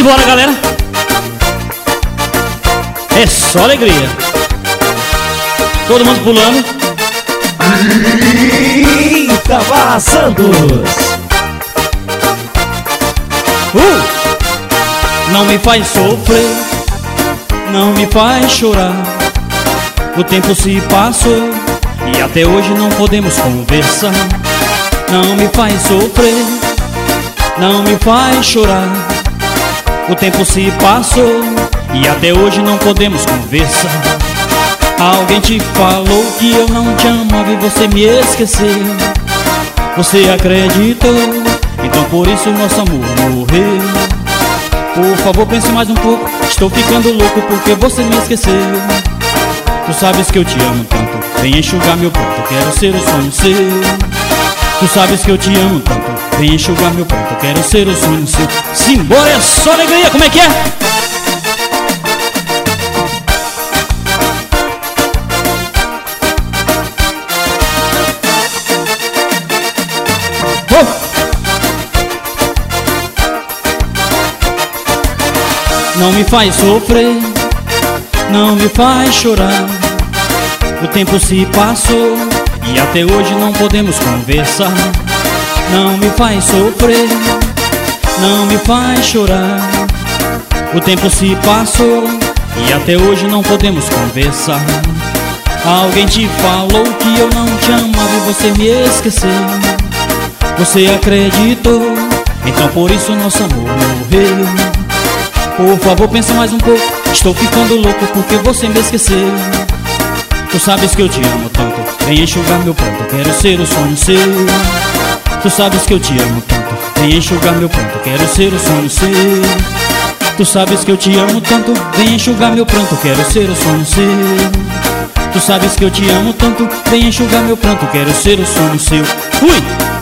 embora, galera. É só alegria. Todo mundo pulando. Itamar Santos. Não me faz sofrer, não me faz chorar. O tempo se passou e até hoje não podemos conversar. Não me faz sofrer, não me faz chorar. O tempo se passou e até hoje não podemos conversar. Alguém te falou que eu não te amava e você me esqueceu. Você acreditou, então por isso nosso amor morreu. Por favor pense mais um pouco, estou ficando louco porque você me esqueceu. Tu sabes que eu te amo tanto, vem enxugar meu pranto, quero ser o sonho seu. Tu sabes que eu te amo tanto, vem enxugar meu pranto, quero ser o sonho seu. Simbora, é só alegria, como é que é? Não me faz sofrer, não me faz chorar. O tempo se passou e até hoje não podemos conversar. Não me faz sofrer, não me faz chorar. O tempo se passou e até hoje não podemos conversar. Alguém te falou que eu não te amava e você me esqueceu. Você acreditou, então por isso nosso amor morreu. Por favor pensa mais um pouco, estou ficando louco porque você me esqueceu. Tu sabes que eu te amo tanto, vem enxugar meu pranto, quero ser o sonho seu. Tu sabes que eu te amo tanto, vem enxugar meu pranto, quero ser o sonho seu. Tu sabes que eu te amo tanto, vem enxugar meu pranto, quero ser o sonho seu. Tu sabes que eu te amo tanto, vem enxugar meu pranto, quero ser o sonho seu. Fui!